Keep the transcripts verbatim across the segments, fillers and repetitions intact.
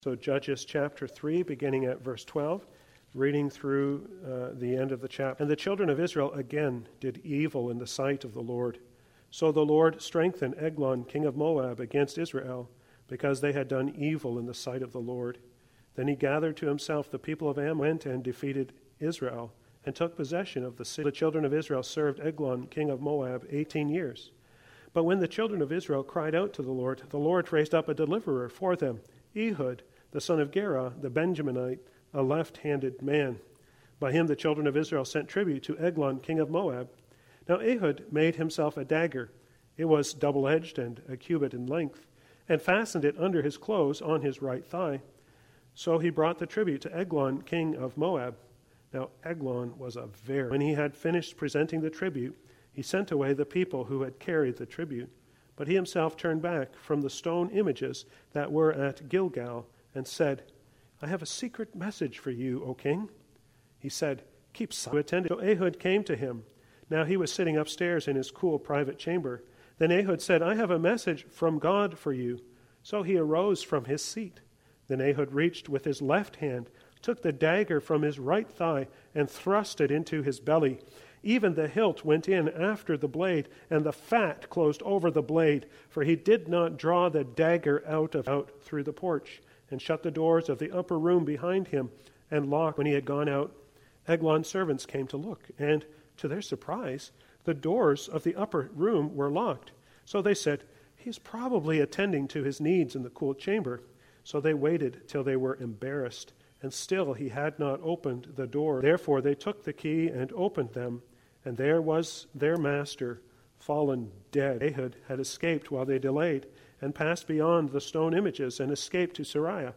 So Judges chapter three, beginning at verse twelve, reading through uh, the end of the chapter. And the children of Israel again did evil in the sight of the Lord. So the Lord strengthened Eglon, king of Moab, against Israel, because they had done evil in the sight of the Lord. Then he gathered to himself the people of Ammon, went and defeated Israel, and took possession of the city. The children of Israel served Eglon, king of Moab, eighteen years. But when the children of Israel cried out to the Lord, the Lord raised up a deliverer for them, Ehud, the son of Gera, the Benjaminite, a left-handed man. By him the children of Israel sent tribute to Eglon, king of Moab. Now Ehud made himself a dagger. It was double-edged and a cubit in length, and fastened it under his clothes on his right thigh. So he brought the tribute to Eglon, king of Moab. Now Eglon was a very... When he had finished presenting the tribute, he sent away the people who had carried the tribute. But he himself turned back from the stone images that were at Gilgal, and said, I have a secret message for you, O king. He said, keep silent. So Ehud came to him. Now he was sitting upstairs in his cool private chamber. Then Ehud said, I have a message from God for you. So he arose from his seat. Then Ehud reached with his left hand, took the dagger from his right thigh, and thrust it into his belly. Even the hilt went in after the blade, and the fat closed over the blade, for he did not draw the dagger out of out through the porch, and shut the doors of the upper room behind him, and locked. When he had gone out, Eglon's servants came to look, and to their surprise, the doors of the upper room were locked. So they said, he is probably attending to his needs in the cool chamber. So they waited till they were embarrassed, and still he had not opened the door. Therefore they took the key and opened them, and there was their master fallen dead. Ehud had escaped while they delayed, and passed beyond the stone images, and escaped to Sariah.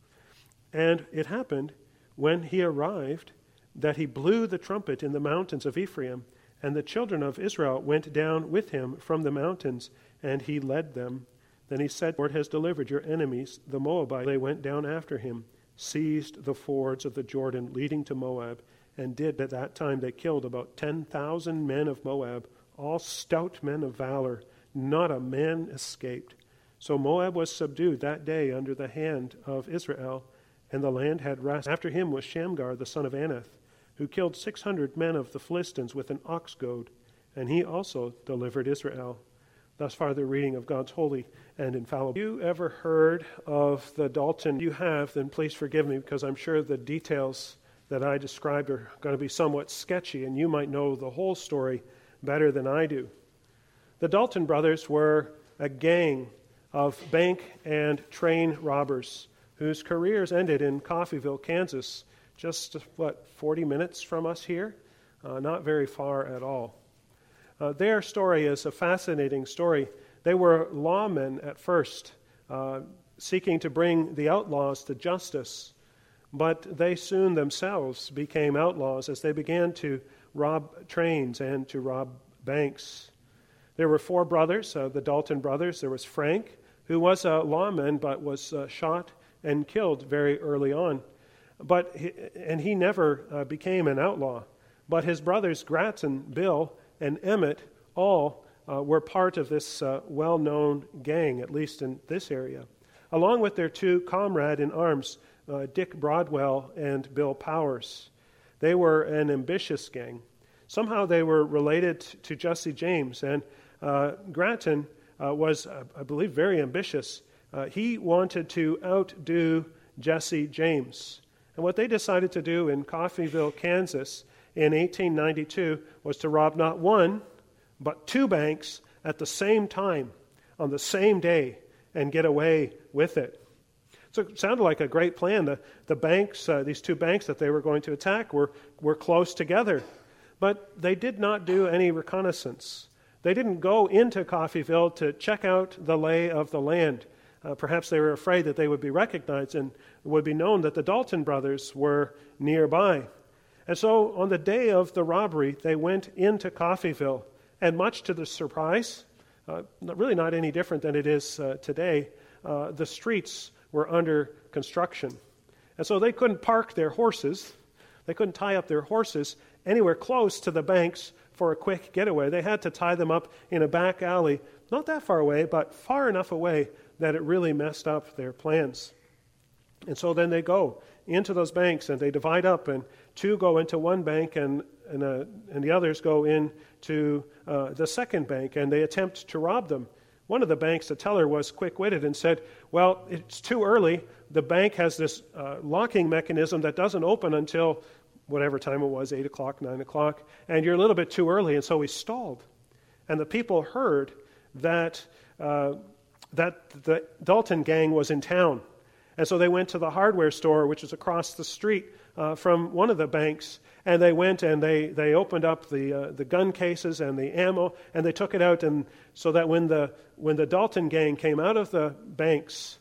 And it happened, when he arrived, that he blew the trumpet in the mountains of Ephraim, and the children of Israel went down with him from the mountains, and he led them. Then he said, the Lord has delivered your enemies, the Moabites. They went down after him, seized the fords of the Jordan leading to Moab, and did at that time they killed about ten thousand men of Moab, all stout men of valor. Not a man escaped. So Moab was subdued that day under the hand of Israel, and the land had rest. After him was Shamgar the son of Anath, who killed six hundred men of the Philistines with an ox goad, and he also delivered Israel. Thus far the reading of God's holy and infallible. Have you ever heard of the Dalton? If you have, then please forgive me, because I'm sure the details that I described are going to be somewhat sketchy, and you might know the whole story better than I do. The Dalton brothers were a gang of bank and train robbers whose careers ended in Coffeyville, Kansas, just, what, forty minutes from us here? Uh, not very far at all. Uh, their story is a fascinating story. They were lawmen at first, uh, seeking to bring the outlaws to justice, but they soon themselves became outlaws as they began to rob trains and to rob banks. There were four brothers, uh, the Dalton brothers. There was Frank, who was a lawman but was uh, shot and killed very early on. But he, and he never uh, became an outlaw. But his brothers Grattan, Bill, and Emmett all uh, were part of this uh, well-known gang, at least in this area, along with their two comrade in arms, uh, Dick Broadwell and Bill Powers. They were an ambitious gang. Somehow they were related to Jesse James, and uh, Grattan uh, was, uh, I believe, very ambitious. Uh, he wanted to outdo Jesse James. And what they decided to do in Coffeyville, Kansas, in eighteen ninety-two, was to rob not one, but two banks at the same time, on the same day, and get away with it. So it sounded like a great plan. The, the banks, uh, these two banks that they were going to attack were, were close together. But they did not do any reconnaissance. They didn't go into Coffeyville to check out the lay of the land. Uh, perhaps they were afraid that they would be recognized and it would be known that the Dalton brothers were nearby. And so on the day of the robbery, they went into Coffeyville, and much to the surprise, uh, really not any different than it is uh, today, uh, the streets were under construction. And so they couldn't park their horses, they couldn't tie up their horses anywhere close to the banks for a quick getaway. They had to tie them up in a back alley, not that far away, but far enough away that it really messed up their plans. And so then they go into those banks and they divide up, and two go into one bank and and, uh, and the others go into uh, the second bank, and they attempt to rob them. One of the banks, the teller, was quick-witted and said, well, it's too early. The bank has this uh, locking mechanism that doesn't open until whatever time it was, eight o'clock, nine o'clock, and you're a little bit too early, and so we stalled. And the people heard that uh, that the Dalton gang was in town. And so they went to the hardware store, which is across the street uh, from one of the banks, and they went and they, they opened up the uh, the gun cases and the ammo, and they took it out, and so that when the when the Dalton gang came out of the banks,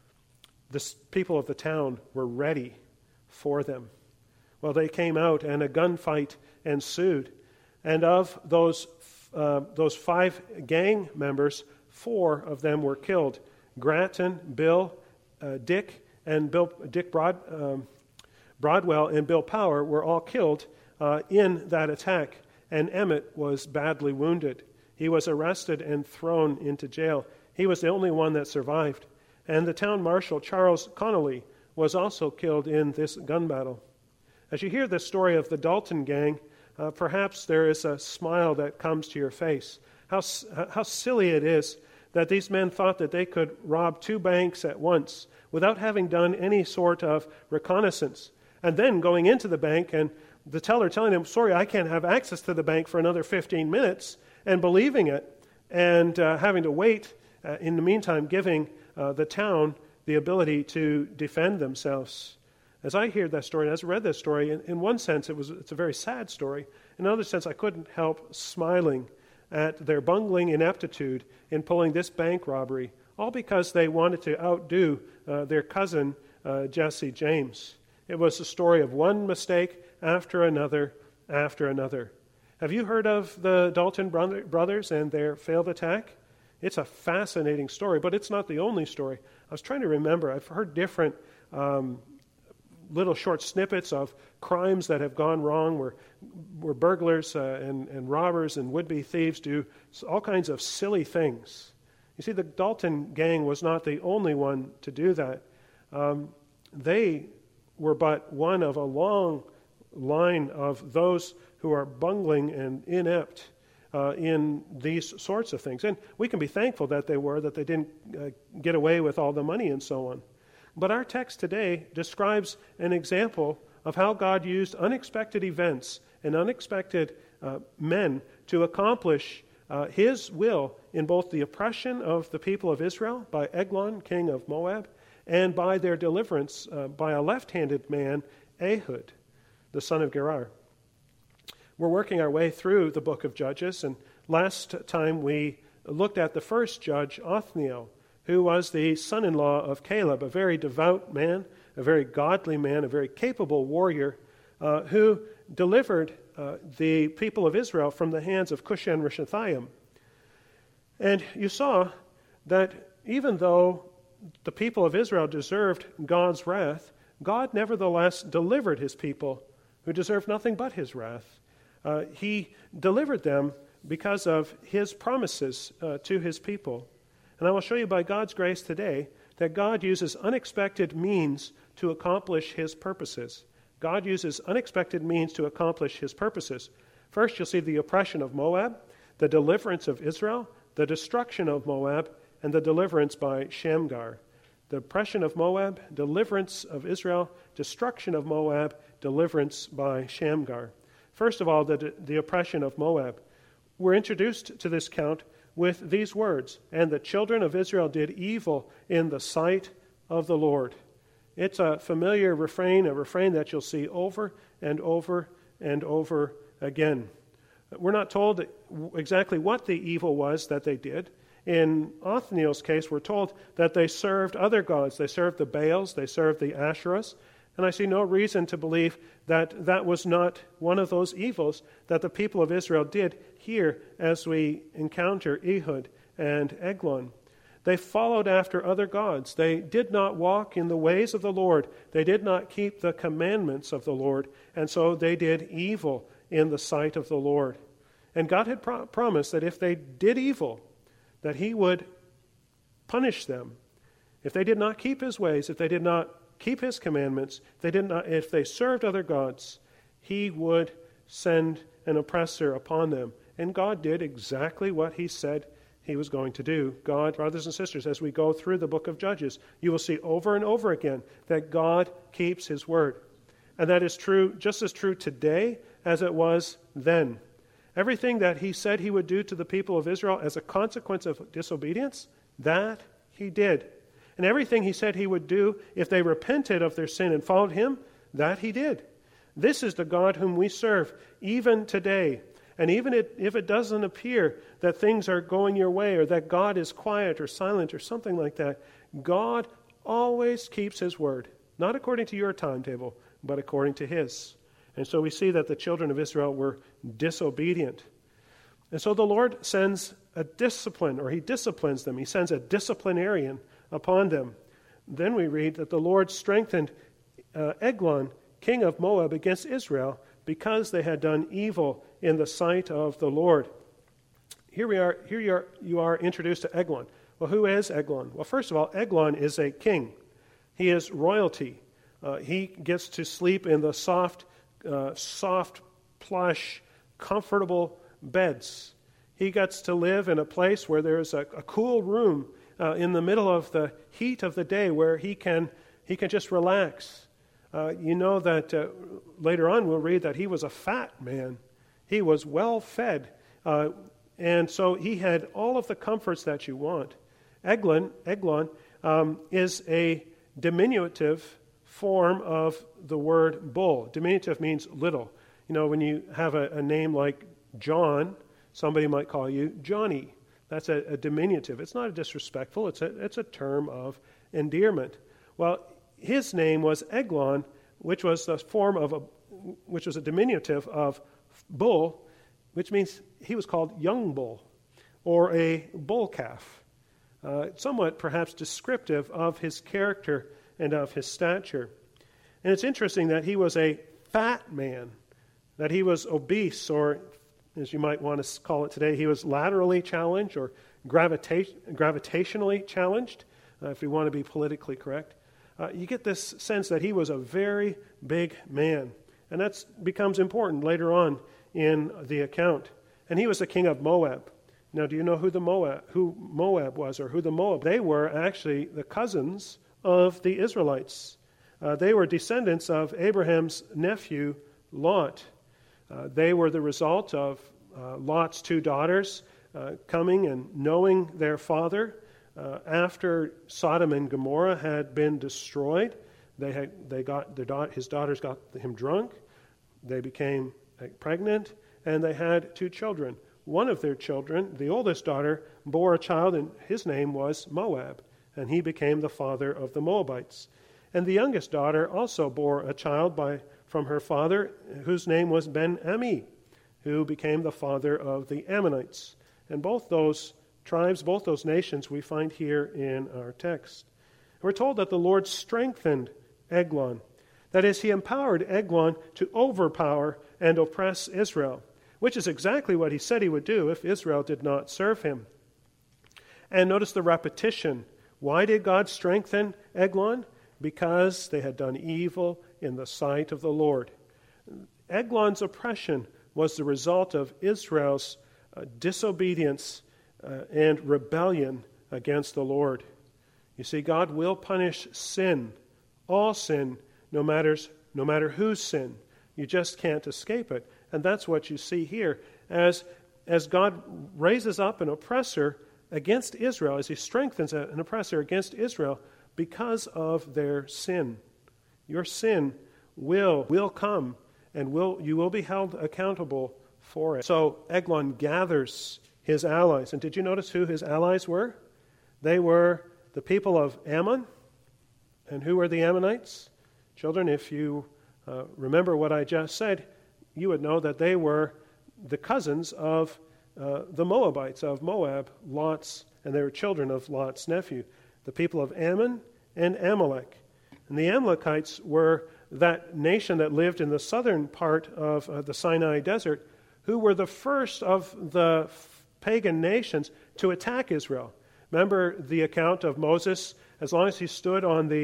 the people of the town were ready for them. Well, they came out, and a gunfight ensued, and of those uh, those five gang members, four of them were killed: Grattan, Bill, uh, Dick, and Bill Dick Broad. Um, Broadwell and Bill Power were all killed uh, in that attack, and Emmett was badly wounded. He was arrested and thrown into jail. He was the only one that survived. And the town marshal, Charles Connolly, was also killed in this gun battle. As you hear the story of the Dalton gang, uh, perhaps there is a smile that comes to your face. How, how silly it is that these men thought that they could rob two banks at once without having done any sort of reconnaissance. And then going into the bank and the teller telling him, sorry, I can't have access to the bank for another fifteen minutes, and believing it, and uh, having to wait, uh, in the meantime, giving uh, the town the ability to defend themselves. As I hear that story, and as I read that story, in, in one sense it was it's a very sad story. In another sense, I couldn't help smiling at their bungling ineptitude in pulling this bank robbery, all because they wanted to outdo uh, their cousin, uh, Jesse James. It was a story of one mistake after another after another. Have you heard of the Dalton brothers and their failed attack? It's a fascinating story, but it's not the only story. I was trying to remember. I've heard different um, little short snippets of crimes that have gone wrong where, where burglars uh, and, and robbers and would-be thieves do all kinds of silly things. You see, the Dalton gang was not the only one to do that. Um, they were but one of a long line of those who are bungling and inept uh, in these sorts of things. And we can be thankful that they were, that they didn't uh, get away with all the money and so on. But our text today describes an example of how God used unexpected events and unexpected uh, men to accomplish uh, His will in both the oppression of the people of Israel by Eglon, king of Moab, and by their deliverance uh, by a left-handed man, Ehud, the son of Gerar. We're working our way through the book of Judges, and last time we looked at the first judge, Othniel, who was the son-in-law of Caleb, a very devout man, a very godly man, a very capable warrior, uh, who delivered uh, the people of Israel from the hands of Cushan-Rishathaim. And you saw that even though the people of Israel deserved God's wrath, God nevertheless delivered His people who deserved nothing but His wrath. Uh, he delivered them because of His promises uh, to His people. And I will show you by God's grace today that God uses unexpected means to accomplish His purposes. God uses unexpected means to accomplish His purposes. First, you'll see the oppression of Moab, the deliverance of Israel, the destruction of Moab, and the deliverance by Shamgar. The oppression of Moab, deliverance of Israel, destruction of Moab, deliverance by Shamgar. First of all, the, the oppression of Moab. We're introduced to this count with these words, and the children of Israel did evil in the sight of the Lord. It's a familiar refrain, a refrain that you'll see over and over and over again. We're not told exactly what the evil was that they did. In Othniel's case, we're told that they served other gods. They served the Baals, they served the Asherahs, and I see no reason to believe that that was not one of those evils that the people of Israel did here as we encounter Ehud and Eglon. They followed after other gods. They did not walk in the ways of the Lord. They did not keep the commandments of the Lord, and so they did evil in the sight of the Lord. And God had pro- promised that if they did evil, that He would punish them. If they did not keep His ways, if they did not keep his commandments, they did not, if they served other gods, he would send an oppressor upon them. And God did exactly what he said he was going to do. God, brothers and sisters, as we go through the book of Judges, you will see over and over again that God keeps his word. And that is true, just as true today as it was then. Everything that he said he would do to the people of Israel as a consequence of disobedience, that he did. And everything he said he would do if they repented of their sin and followed him, that he did. This is the God whom we serve, even today. And even if it doesn't appear that things are going your way or that God is quiet or silent or something like that, God always keeps his word, not according to your timetable, but according to his. And so we see that the children of Israel were disobedient. And so the Lord sends a discipline, or he disciplines them. He sends a disciplinarian upon them. Then we read that the Lord strengthened uh, Eglon, king of Moab, against Israel because they had done evil in the sight of the Lord. Here we are. Here you are, you are introduced to Eglon. Well, who is Eglon? Well, first of all, Eglon is a king. He is royalty. Uh, he gets to sleep in the soft, uh, soft, plush, comfortable beds. He gets to live in a place where there's a, a cool room uh, in the middle of the heat of the day where he can he can just relax. Uh, you know that uh, later on we'll read that he was a fat man. He was well fed. Uh, and so he had all of the comforts that you want. Eglon, Eglon um, is a diminutive form of the word bull. Diminutive means little. You know, when you have a, a name like John, somebody might call you Johnny. That's a, a diminutive. It's not a disrespectful. It's a, it's a term of endearment. Well, his name was Eglon, which was a form of a, which was a diminutive of bull, which means he was called young bull or a bull calf. Uh, somewhat perhaps descriptive of his character and of his stature. And it's interesting that he was a fat man, that he was obese, or as you might want to call it today, he was laterally challenged or gravita- gravitationally challenged, uh, if we want to be politically correct. Uh, you get this sense that he was a very big man. And that becomes important later on in the account. And he was the king of Moab. Now, do you know who the Moab, who Moab was, or who the Moab? They were actually the cousins of the Israelites. Uh, they were descendants of Abraham's nephew, Lot. Uh, they were the result of uh, Lot's two daughters uh, coming and knowing their father. Uh, after Sodom and Gomorrah had been destroyed, they had they got their da- his daughters got him drunk. They became uh, pregnant, and they had two children. One of their children, the oldest daughter, bore a child, and his name was Moab, and he became the father of the Moabites. And the youngest daughter also bore a child by from her father, whose name was Ben-Ami, who became the father of the Ammonites. And both those tribes, both those nations, we find here in our text. We're told that the Lord strengthened Eglon. That is, he empowered Eglon to overpower and oppress Israel, which is exactly what he said he would do if Israel did not serve him. And notice the repetition. Why did God strengthen Eglon? Because they had done evil in the sight of the Lord. Eglon's oppression was the result of Israel's uh, disobedience uh, and rebellion against the Lord. You see, God will punish sin, all sin, no matters, no matter whose sin. You just can't escape it. And that's what you see here. As, as God raises up an oppressor against Israel, as he strengthens an oppressor against Israel because of their sin. Your sin will, will come, and will you will be held accountable for it. So Eglon gathers his allies. And did you notice who his allies were? They were the people of Ammon. And who were the Ammonites? Children, if you uh, remember what I just said, you would know that they were the cousins of uh, the Moabites, of Moab, Lot's, and they were children of Lot's nephew, the people of Ammon and Amalek. And the Amalekites were that nation that lived in the southern part of uh, the Sinai desert, who were the first of the f- pagan nations to attack Israel. Remember the account of Moses, as long as he stood on the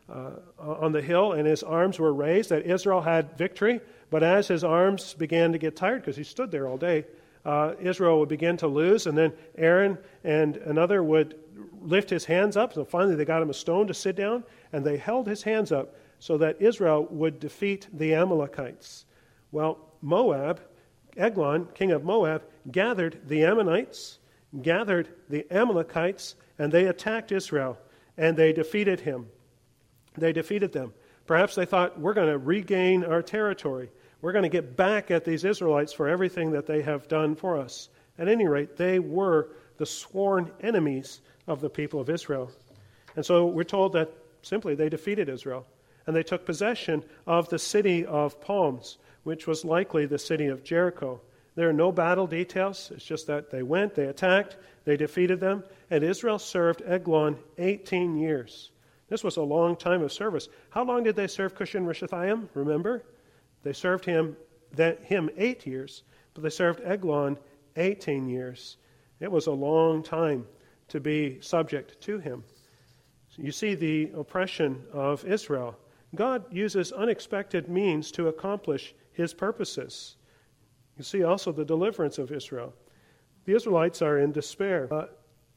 uh, on the hill, and his arms were raised, that Israel had victory. But as his arms began to get tired, because he stood there all day, uh, Israel would begin to lose, and then Aaron and another would lift his hands up. So finally they got him a stone to sit down, and they held his hands up so that Israel would defeat the Amalekites. Well, Moab, Eglon, king of Moab, gathered the Ammonites, gathered the Amalekites, and they attacked Israel, and they defeated him. They defeated them. Perhaps they thought, we're going to regain our territory. We're going to get back at these Israelites for everything that they have done for us. At any rate, they were the sworn enemies of the people of Israel. And so we're told that simply they defeated Israel, and they took possession of the city of palms, which was likely the city of Jericho. There are no battle details. It's just that they went, they attacked, they defeated them, and Israel served Eglon eighteen years. This was a long time of service. How long did they serve Cushan-Rishathaim? Remember? They served him that him eight years, but they served Eglon eighteen years. It was a long time to be subject to him. So you see the oppression of Israel. God uses unexpected means to accomplish his purposes. You see also the deliverance of Israel. The Israelites are in despair. Uh,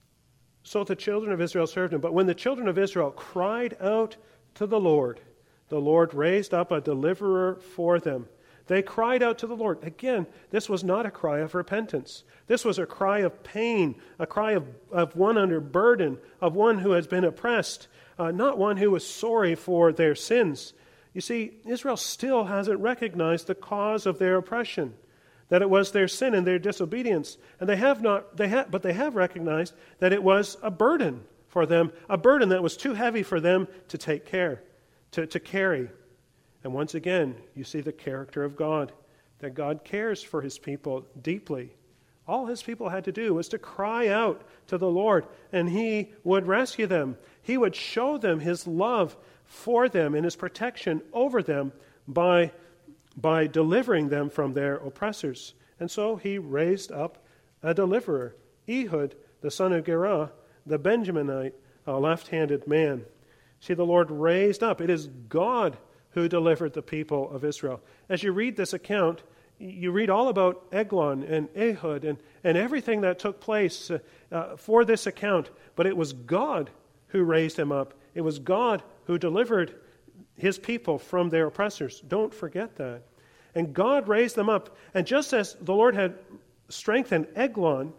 so the children of Israel served him. But when the children of Israel cried out to the Lord, the Lord raised up a deliverer for them. They cried out to the Lord. Again, this was not a cry of repentance. This was a cry of pain, a cry of, of one under burden, of one who has been oppressed, uh, not one who was sorry for their sins. You see, Israel still hasn't recognized the cause of their oppression, that it was their sin and their disobedience. And they have not, they have, but they have recognized that it was a burden for them, a burden that was too heavy for them to take care, to, to carry. And once again, you see the character of God, that God cares for his people deeply. All his people had to do was to cry out to the Lord, and he would rescue them. He would show them his love for them and his protection over them by, by delivering them from their oppressors. And so he raised up a deliverer, Ehud, the son of Gerah, the Benjaminite, a left-handed man. See, the Lord raised up. It is God who delivered the people of Israel. As you read this account, you read all about Eglon and Ehud and, and everything that took place uh, uh, for this account. But it was God who raised him up. It was God who delivered his people from their oppressors. Don't forget that. And God raised them up. And just as the Lord had strengthened Eglon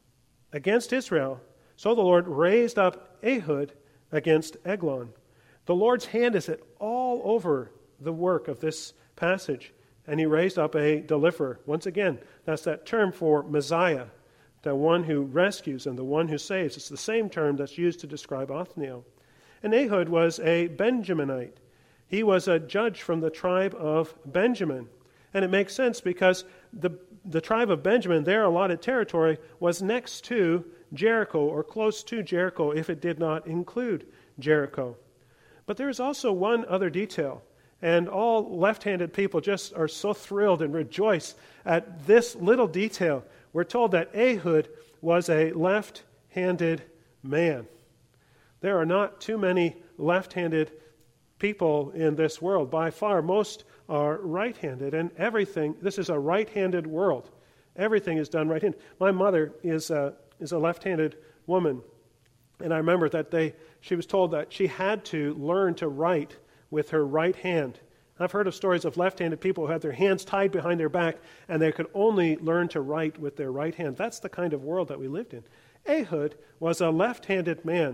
against Israel, so the Lord raised up Ehud against Eglon. The Lord's hand is at all over the work of this passage, and he raised up a deliverer. Once again, that's that term for Messiah, the one who rescues and the one who saves. It's the same term that's used to describe Othniel. And Ehud was a Benjaminite. He was a judge from the tribe of Benjamin. And it makes sense because the, the tribe of Benjamin, their allotted territory, was next to Jericho or close to Jericho if it did not include Jericho. But there is also one other detail, and all left-handed people just are so thrilled and rejoice at this little detail. We're told that Ehud was a left-handed man. There are not too many left-handed people in this world. By far, most are right-handed, and everything, this is a right-handed world. Everything is done right-handed. My mother is a, is a left-handed woman. And I remember that they, she was told that she had to learn to write with her right hand. I've heard of stories of left-handed people who had their hands tied behind their back and they could only learn to write with their right hand. That's the kind of world that we lived in. Ehud was a left-handed man.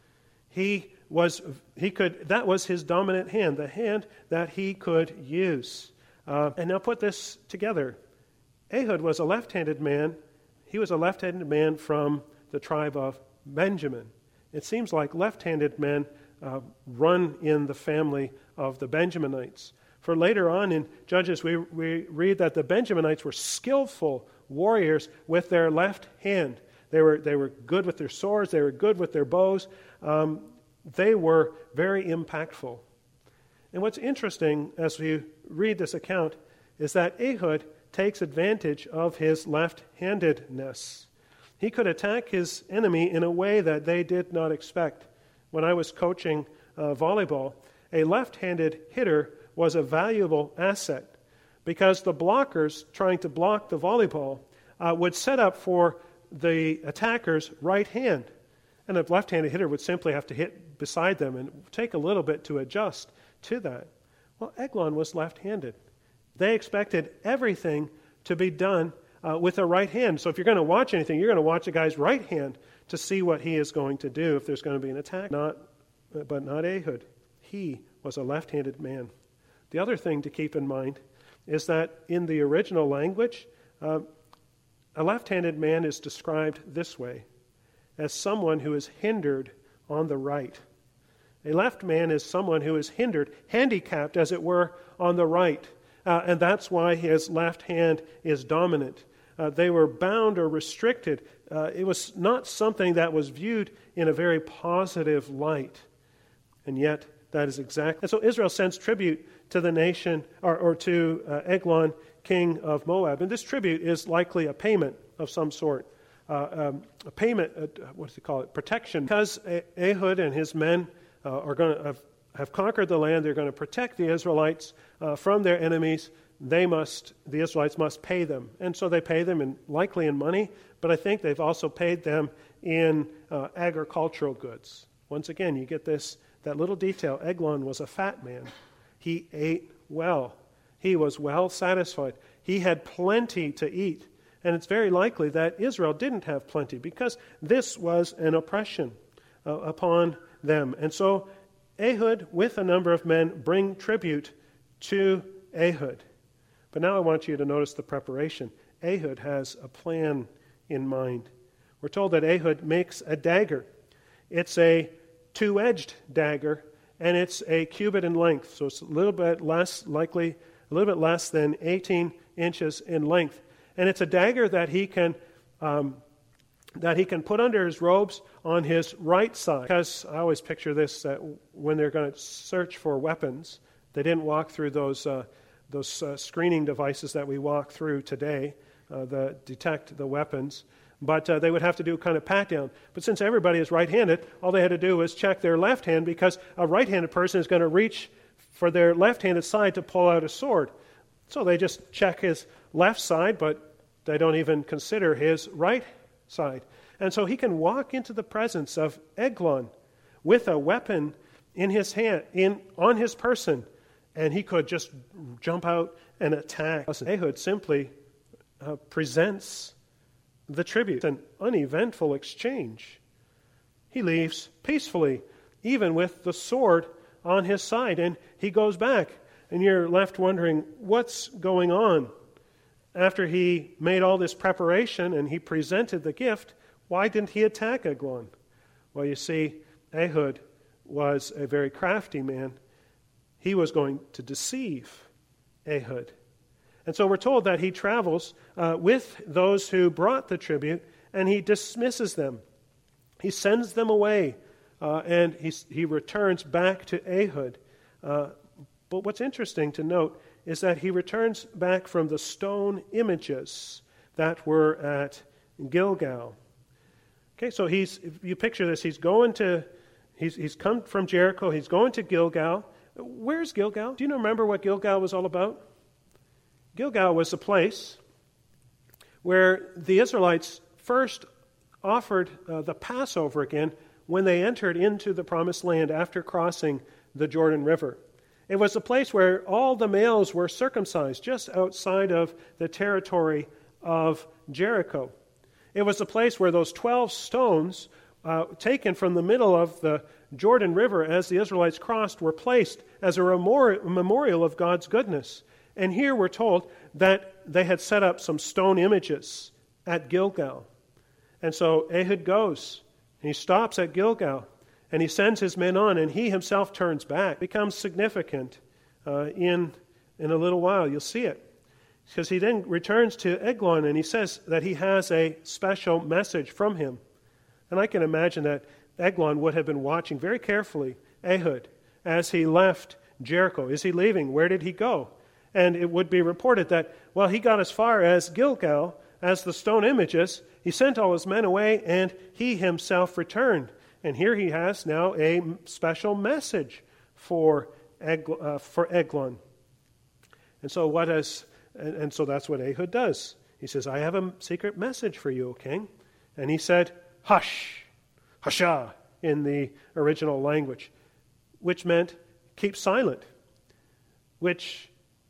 He was, he could, that was his dominant hand, the hand that he could use. Uh, and now put this together. Ehud was a left-handed man. He was a left-handed man from the tribe of Benjamin. It seems like left-handed men uh, run in the family of the Benjaminites. For later on in Judges, we, we read that the Benjaminites were skillful warriors with their left hand. They were, they were good with their swords. They were good with their bows. Um, they were very impactful. And what's interesting as we read this account is that Ehud takes advantage of his left-handedness. He could attack his enemy in a way that they did not expect. When I was coaching uh, volleyball, a left-handed hitter was a valuable asset because the blockers trying to block the volleyball uh, would set up for the attacker's right hand. And a left-handed hitter would simply have to hit beside them and take a little bit to adjust to that. Well, Eglon was left-handed. They expected everything to be done uh, with a right hand. So if you're going to watch anything, you're going to watch a guy's right hand to see what he is going to do if there's going to be an attack. Not, but not Ehud. He was a left-handed man. The other thing to keep in mind is that in the original language, uh, a left-handed man is described this way, as someone who is hindered on the right. A left man is someone who is hindered, handicapped, as it were, on the right. Uh, and that's why his left hand is dominant. Uh, they were bound or restricted. Uh, it was not something that was viewed in a very positive light. And yet, that is exactly. And so Israel sends tribute to the nation, or, or to uh, Eglon, king of Moab. And this tribute is likely a payment of some sort. Uh, um, a payment, uh, what do you call it, protection. Because Ehud and his men uh, are going to have, have conquered the land, they're going to protect the Israelites uh, from their enemies. They must, the Israelites must pay them. And so they pay them in, likely in money, but I think they've also paid them in uh, agricultural goods. Once again, you get this, that little detail. Eglon was a fat man. He ate well. He was well satisfied. He had plenty to eat. And it's very likely that Israel didn't have plenty because this was an oppression uh, upon them. And so Ehud, with a number of men, bring tribute to Ehud. But now I want you to notice the preparation. Ehud has a plan in mind. We're told that Ehud makes a dagger. It's a two-edged dagger, and it's a cubit in length. So it's a little bit less, likely, a little bit less than eighteen inches in length. And it's a dagger that he can um, that he can put under his robes on his right side. Because I always picture this, that when they're going to search for weapons, they didn't walk through those uh, those uh, screening devices that we walk through today, uh, that detect the weapons. But uh, they would have to do kind of pat down. But since everybody is right-handed, all they had to do was check their left hand, because a right-handed person is going to reach for their left-handed side to pull out a sword. So they just check his left side, but they don't even consider his right side. And so he can walk into the presence of Eglon with a weapon in his hand, in on his person, and he could just jump out and attack. Ehud simply uh, presents the tribute. It's an uneventful exchange. He leaves peacefully, even with the sword on his side, and he goes back. And you're left wondering, what's going on? After he made all this preparation and he presented the gift, why didn't he attack Eglon? Well, you see, Ehud was a very crafty man. He was going to deceive Ehud. And so we're told that he travels uh, with those who brought the tribute, and he dismisses them. He sends them away, uh, and he, he returns back to Ehud. Uh, but what's interesting to note is that he returns back from the stone images that were at Gilgal. Okay, so he's, if you picture this, he's going to, he's, he's come from Jericho, he's going to Gilgal. Where's Gilgal? Do you remember what Gilgal was all about? Gilgal was a place where the Israelites first offered uh, the Passover again when they entered into the Promised Land after crossing the Jordan River. It was a place where all the males were circumcised just outside of the territory of Jericho. It was a place where those twelve stones uh, taken from the middle of the Jordan River as the Israelites crossed were placed as a memorial of God's goodness. And here we're told that they had set up some stone images at Gilgal. And so Ehud goes, and he stops at Gilgal, and he sends his men on, and he himself turns back. It becomes significant uh, in, in a little while. You'll see it. Because he then returns to Eglon, and he says that he has a special message from him. And I can imagine that Eglon would have been watching very carefully Ehud as he left Jericho. Is he leaving? Where did he go? And it would be reported that, well, he got as far as Gilgal, as the stone images. He sent all his men away, and he himself returned. And here he has now a special message for, Egl- uh, for Eglon. And so what is, and, and so that's what Ehud does. He says, I have a secret message for you, O king. And he said, hush, husha, in the original language, which meant keep silent, which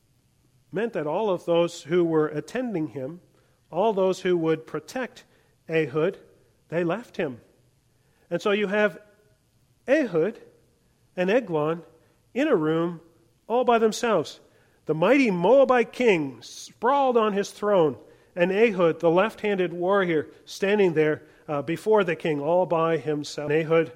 meant that all of those who were attending him, all those who would protect Ehud, they left him. And so you have Ehud and Eglon in a room all by themselves. The mighty Moabite king sprawled on his throne, and Ehud, the left-handed warrior, standing there uh, before the king all by himself. And Ehud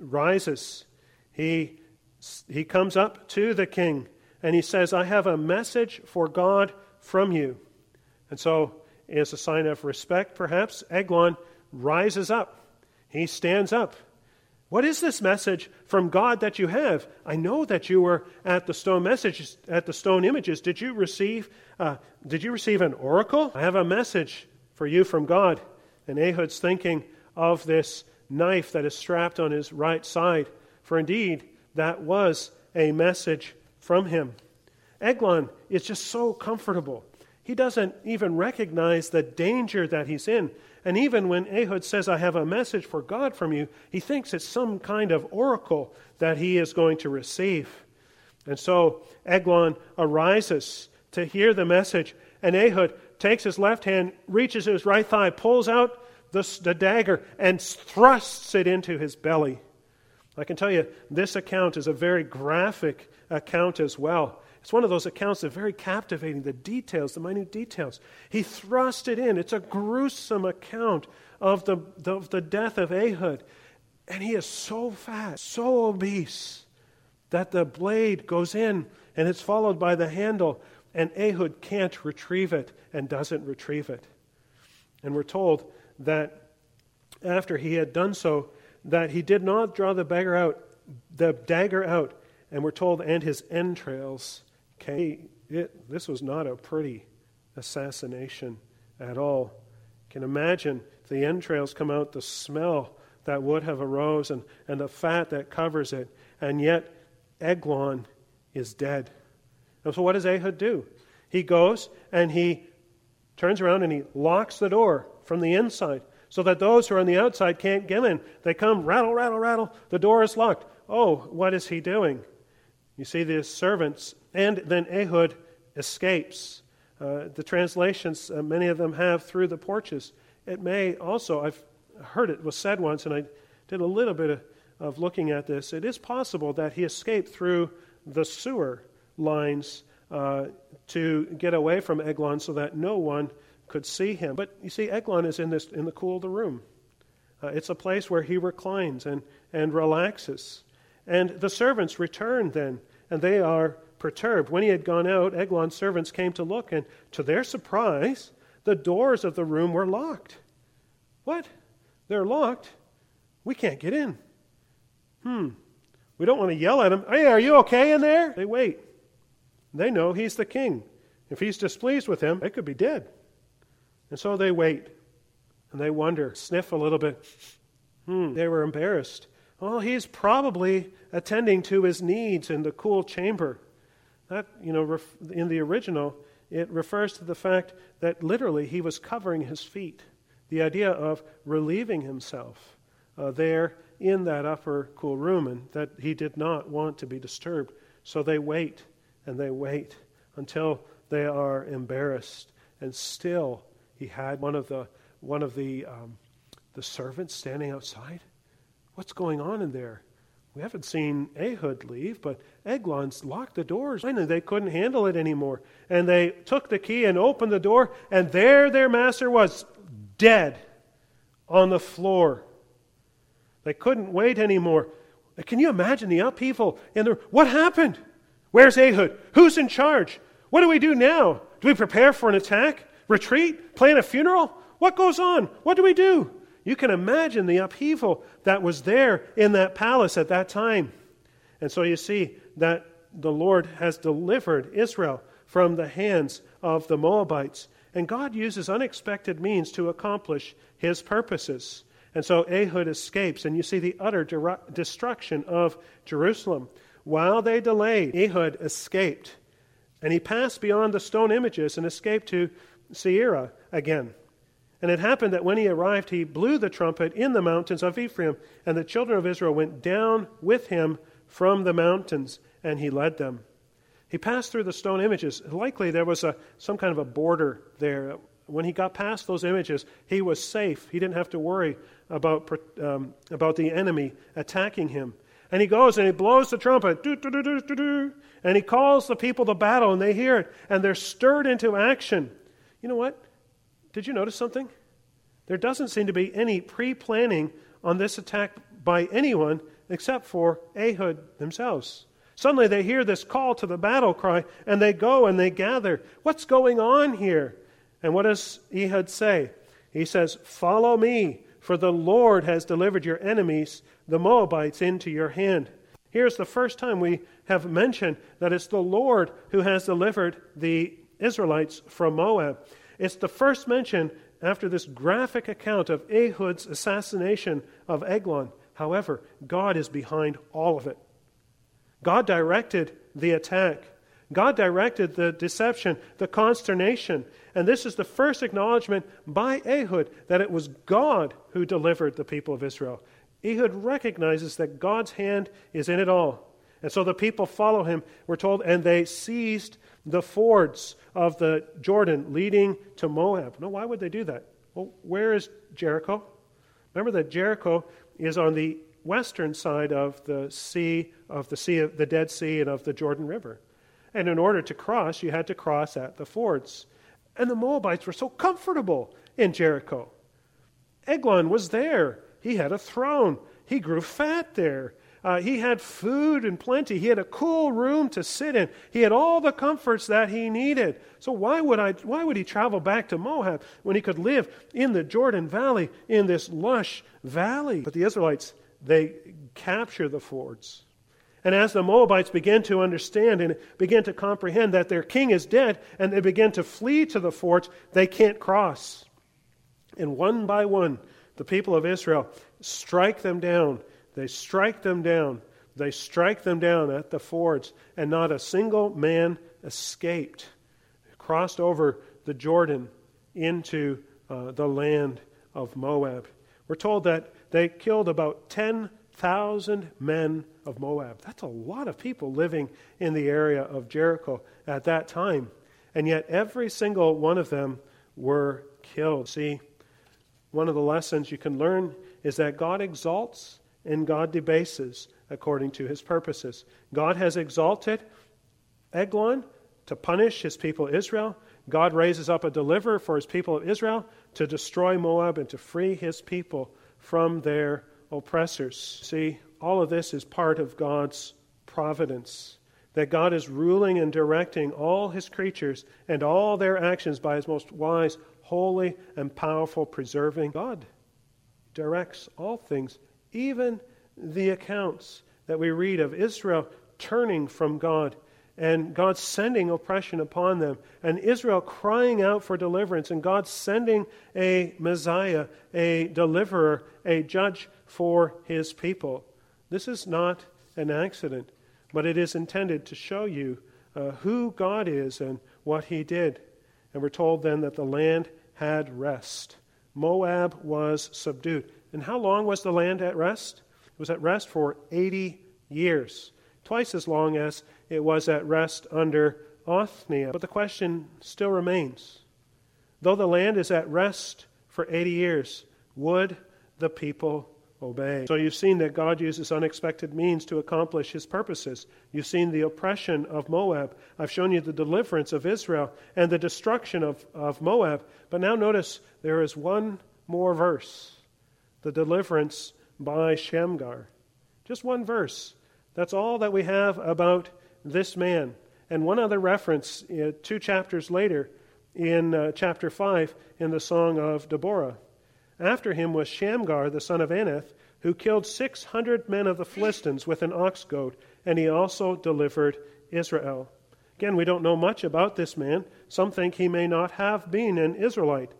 rises. He, he comes up to the king, and he says, I have a message for God from you. And so, as a sign of respect, perhaps, Eglon rises up. He stands up. What is this message from God that you have? I know that you were at the stone messages, at the stone images. Did you receive? Uh, did you receive an oracle? I have a message for you from God. And Ehud's thinking of this knife that is strapped on his right side, for indeed that was a message from him. Eglon is just so comfortable. He doesn't even recognize the danger that he's in. And even when Ehud says, I have a message for God from you, he thinks it's some kind of oracle that he is going to receive. And so Eglon arises to hear the message, and Ehud takes his left hand, reaches his right thigh, pulls out the, the dagger, and thrusts it into his belly. I can tell you, this account is a very graphic account as well. It's one of those accounts that are very captivating, the details, the minute details. He thrust it in. It's a gruesome account of the, the, of the death of Ehud. And he is so fat, so obese, that the blade goes in and it's followed by the handle, and Ehud can't retrieve it and doesn't retrieve it. And we're told that after he had done so, that he did not draw the dagger out, the dagger out, and we're told, and his entrails came. It, this was not a pretty assassination at all. You can imagine if the entrails come out, the smell that would have arose, and, and the fat that covers it, and yet Eglon is dead. And so what does Ehud do? He goes and he turns around and he locks the door from the inside so that those who are on the outside can't get in. They come, rattle, rattle, rattle. The door is locked. Oh, what is he doing? You see the servants, and then Ehud escapes. Uh, the translations, uh, many of them have through the porches. It may also, I've heard it was said once, and I did a little bit of, of looking at this. It is possible that he escaped through the sewer lines uh, to get away from Eglon so that no one could see him. But you see, Eglon is in this in the cool of the room. Uh, it's a place where he reclines and, and relaxes. And the servants return then, and they are perturbed. When he had gone out, Eglon's servants came to look, and to their surprise, the doors of the room were locked. What? They're locked? We can't get in. Hmm. We don't want to yell at him. Hey, are you okay in there? They wait. They know he's the king. If he's displeased with him, they could be dead. And so they wait. And they wonder, sniff a little bit. Hmm. They were embarrassed. Well, he's probably attending to his needs in the cool chamber. That, you know, ref- in the original, it refers to the fact that literally he was covering his feet. The idea of relieving himself uh, there in that upper cool room, and that he did not want to be disturbed. So they wait, and they wait until they are embarrassed. And still, he had one of the one of the um, the servants standing outside. What's going on in there? We haven't seen Ehud leave, but Eglon's locked the doors. Finally, they couldn't handle it anymore. And they took the key and opened the door, and there their master was, dead on the floor. They couldn't wait anymore. Can you imagine the upheaval in the... What happened? Where's Ehud? Who's in charge? What do we do now? Do we prepare for an attack? Retreat? Plan a funeral? What goes on? What do we do? You can imagine the upheaval that was there in that palace at that time. And so you see that the Lord has delivered Israel from the hands of the Moabites. And God uses unexpected means to accomplish his purposes. And so Ehud escapes, and you see the utter de- destruction of Jerusalem. While they delayed, Ehud escaped, and he passed beyond the stone images and escaped to Seirah again. And it happened that when he arrived, he blew the trumpet in the mountains of Ephraim, and the children of Israel went down with him from the mountains, and he led them. He passed through the stone images. Likely there was a some kind of a border there. When he got past those images, he was safe. He didn't have to worry about, um, about the enemy attacking him. And he goes and he blows the trumpet, doo, doo, doo, doo, doo, doo, and he calls the people to battle, and they hear it, and they're stirred into action. You know what? Did you notice something? There doesn't seem to be any pre-planning on this attack by anyone except for Ehud themselves. Suddenly they hear this call to the battle cry, and they go and they gather. What's going on here? And what does Ehud say? He says, "Follow me, for the Lord has delivered your enemies, the Moabites, into your hand." Here's the first time we have mentioned that it's the Lord who has delivered the Israelites from Moab. It's the first mention after this graphic account of Ehud's assassination of Eglon. However, God is behind all of it. God directed the attack. God directed the deception, the consternation. And this is the first acknowledgement by Ehud that it was God who delivered the people of Israel. Ehud recognizes that God's hand is in it all. And so the people follow him, we're told, and they seized the fords of the Jordan leading to Moab. Now, why would they do that? Well, where is Jericho? Remember that Jericho is on the western side of the sea, of the sea, of the Dead Sea, and of the Jordan River. And in order to cross, you had to cross at the fords. And the Moabites were so comfortable in Jericho. Eglon was there. He had a throne. He grew fat there. Uh, he had food and plenty. He had a cool room to sit in. He had all the comforts that he needed. So why would I? Why would he travel back to Moab when he could live in the Jordan Valley, in this lush valley? But the Israelites, they capture the fords. And as the Moabites begin to understand and begin to comprehend that their king is dead, and they begin to flee to the forts, they can't cross. And one by one, the people of Israel strike them down. They strike them down. They strike them down at the fords, and not a single man escaped, crossed over the Jordan into uh, the land of Moab. We're told that they killed about ten thousand men of Moab. That's a lot of people living in the area of Jericho at that time. And yet every single one of them were killed. See, one of the lessons you can learn is that God exalts and God debases according to his purposes. God has exalted Eglon to punish his people Israel. God raises up a deliverer for his people of Israel to destroy Moab and to free his people from their oppressors. See, all of this is part of God's providence, that God is ruling and directing all his creatures and all their actions by his most wise, holy, and powerful preserving God. Directs all things, even the accounts that we read of Israel turning from God and God sending oppression upon them, and Israel crying out for deliverance, and God sending a Messiah, a deliverer, a judge for his people. This is not an accident, but it is intended to show you uh, who God is and what he did. And we're told then that the land had rest. Moab was subdued. And how long was the land at rest? It was at rest for eighty years. Twice as long as it was at rest under Othniel. But the question still remains. Though the land is at rest for eighty years, would the people obey? So you've seen that God uses unexpected means to accomplish his purposes. You've seen the oppression of Moab. I've shown you the deliverance of Israel and the destruction of, of Moab. But now notice there is one more verse. The deliverance by Shamgar. Just one verse. That's all that we have about this man. And one other reference, uh, two chapters later, in uh, chapter five, in the Song of Deborah. After him was Shamgar, the son of Anath, who killed six hundred men of the Philistines with an ox goad, and he also delivered Israel. Again, we don't know much about this man. Some think he may not have been an Israelite.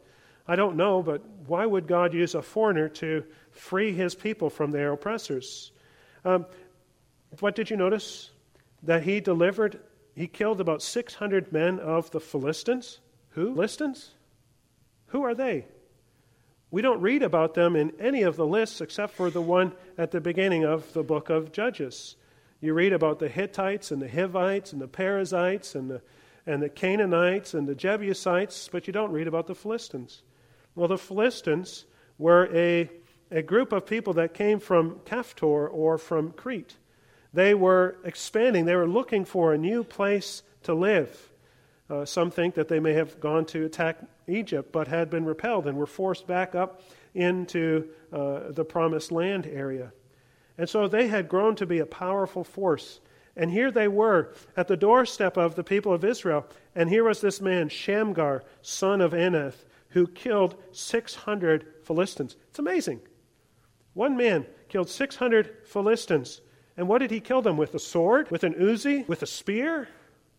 I don't know, but why would God use a foreigner to free his people from their oppressors? Um, what did you notice? That he delivered, he killed about six hundred men of the Philistines. Who? Philistines? Who are they? We don't read about them in any of the lists except for the one at the beginning of the book of Judges. You read about the Hittites and the Hivites and the Perizzites and the, and the Canaanites and the Jebusites, but you don't read about the Philistines. Well, the Philistines were a, a group of people that came from Caphtor or from Crete. They were expanding. They were looking for a new place to live. Uh, some think that they may have gone to attack Egypt, but had been repelled and were forced back up into uh, the Promised Land area. And so they had grown to be a powerful force. And here they were at the doorstep of the people of Israel. And here was this man, Shamgar, son of Anath, who killed six hundred Philistines. It's amazing. One man killed six hundred Philistines. And what did he kill them with? A sword? With an Uzi? With a spear?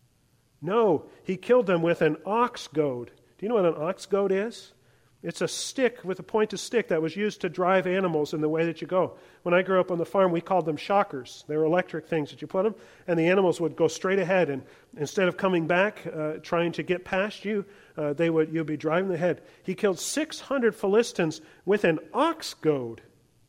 No, he killed them with an ox goad. Do you know what an ox goad is? It's a stick with a pointed stick that was used to drive animals in the way that you go. When I grew up on the farm, we called them shockers. They were electric things that you put them, and the animals would go straight ahead. And instead of coming back, uh, trying to get past you, uh, they would you'd be driving ahead. He killed six hundred Philistines with an ox goad,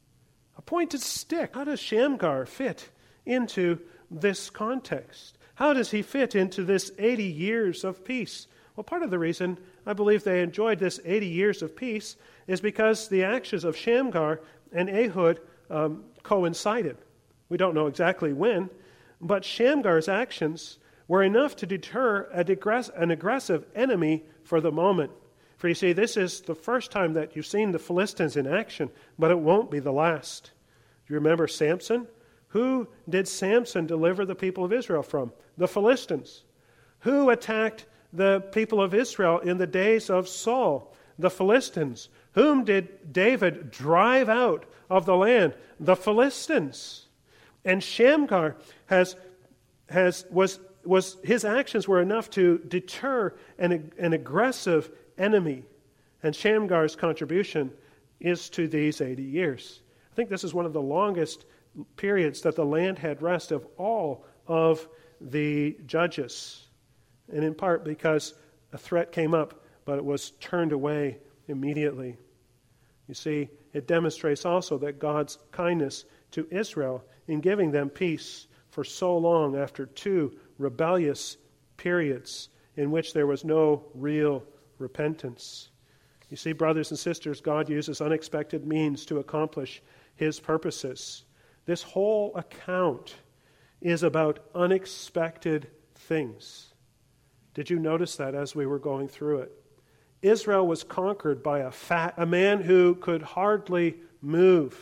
a pointed stick. How does Shamgar fit into this context? How does he fit into this eighty years of peace? Well, part of the reason I believe they enjoyed this eighty years of peace is because the actions of Shamgar and Ehud um, coincided. We don't know exactly when, but Shamgar's actions were enough to deter a digress- an aggressive enemy for the moment. For you see, this is the first time that you've seen the Philistines in action, but it won't be the last. Do you remember Samson? Who did Samson deliver the people of Israel from? The Philistines. Who attacked the people of Israel in the days of Saul? The Philistines. Whom did David drive out of the land? The Philistines. And Shamgar has, has, was, was, his actions were enough to deter an, an aggressive enemy. And Shamgar's contribution is to these eighty years. I think this is one of the longest periods that the land had rest of all of the judges. And in part because a threat came up, but it was turned away immediately. You see, it demonstrates also that God's kindness to Israel in giving them peace for so long after two rebellious periods in which there was no real repentance. You see, brothers and sisters, God uses unexpected means to accomplish his purposes. This whole account is about unexpected things. Did you notice that as we were going through it? Israel was conquered by a fat, a man who could hardly move,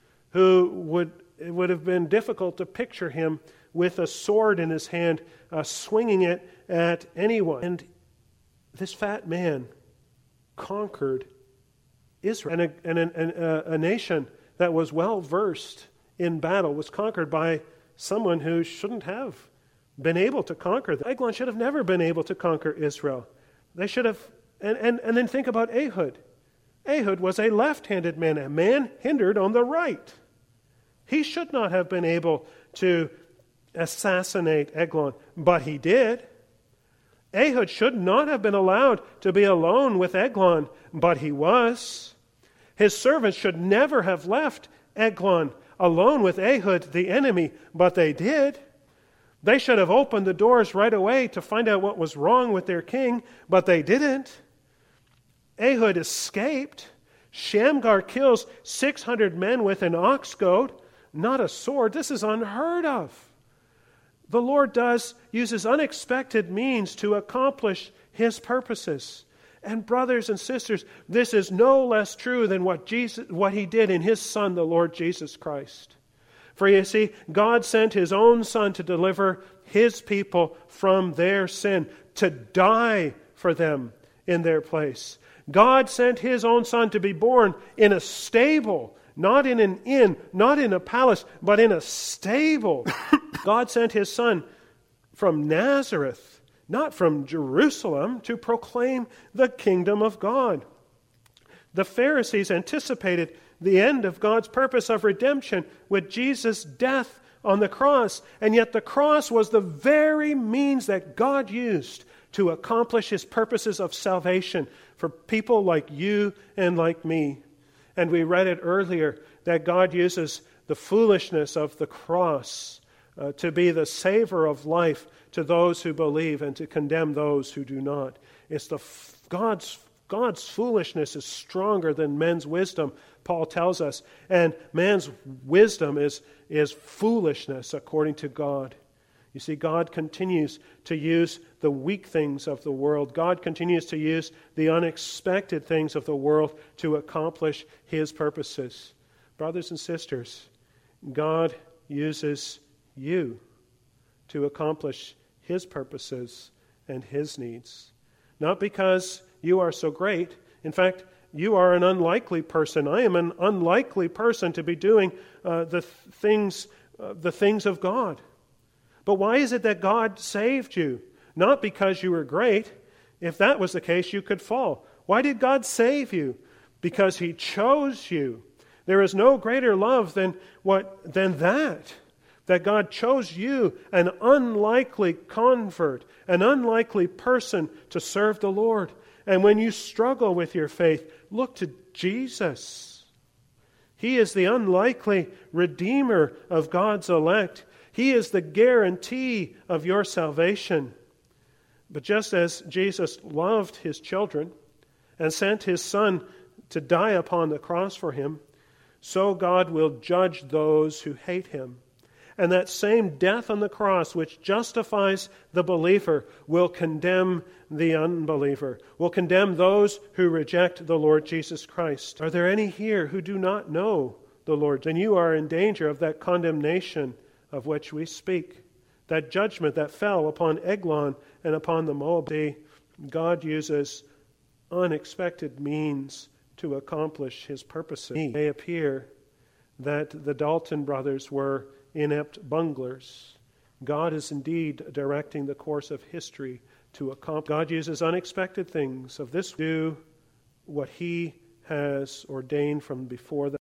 who would, it would have been difficult to picture him with a sword in his hand, uh, swinging it at anyone. And this fat man conquered Israel. And a, and a, and a, a nation that was well versed in battle was conquered by someone who shouldn't have been able to conquer them. Eglon should have never been able to conquer Israel. They should have, and, and, and then think about Ehud. Ehud was a left-handed man, a man hindered on the right. He should not have been able to assassinate Eglon, but he did. Ehud should not have been allowed to be alone with Eglon, but he was. His servants should never have left Eglon alone with Ehud, the enemy, but they did. They should have opened the doors right away to find out what was wrong with their king, but they didn't. Ehud escaped. Shamgar kills six hundred men with an ox goad, not a sword. This is unheard of. The Lord does uses unexpected means to accomplish his purposes. And brothers and sisters, this is no less true than what Jesus, what he did in his Son, the Lord Jesus Christ. For you see, God sent his own Son to deliver his people from their sin, to die for them in their place. God sent his own Son to be born in a stable, not in an inn, not in a palace, but in a stable. God sent his Son from Nazareth, not from Jerusalem, to proclaim the kingdom of God. The Pharisees anticipated the end of God's purpose of redemption with Jesus' death on the cross, and yet the cross was the very means that God used to accomplish His purposes of salvation for people like you and like me. And we read it earlier that God uses the foolishness of the cross uh, to be the savor of life to those who believe and to condemn those who do not. It's the God's God's foolishness is stronger than men's wisdom, Paul tells us, and man's wisdom is is foolishness according to God. You see, God continues to use the weak things of the world. God continues to use the unexpected things of the world to accomplish His purposes. Brothers and sisters, God uses you to accomplish His purposes and His needs. Not because you are so great. In fact, you are an unlikely person. I am an unlikely person to be doing uh, the th- things, uh, the things of God. But why is it that God saved you? Not because you were great. If that was the case, you could fall. Why did God save you? Because He chose you. There is no greater love than what than that. That God chose you, an unlikely convert, an unlikely person to serve the Lord. And when you struggle with your faith, look to Jesus. He is the unlikely Redeemer of God's elect. He is the guarantee of your salvation. But just as Jesus loved His children and sent His Son to die upon the cross for him, so God will judge those who hate Him. And that same death on the cross which justifies the believer will condemn the unbeliever, will condemn those who reject the Lord Jesus Christ. Are there any here who do not know the Lord? Then you are in danger of that condemnation of which we speak, that judgment that fell upon Eglon and upon the Moabite. God uses unexpected means to accomplish His purposes. It may appear that the Dalton brothers were inept bunglers. God is indeed directing the course of history to accomplish. God uses unexpected things of this do what He has ordained from before them.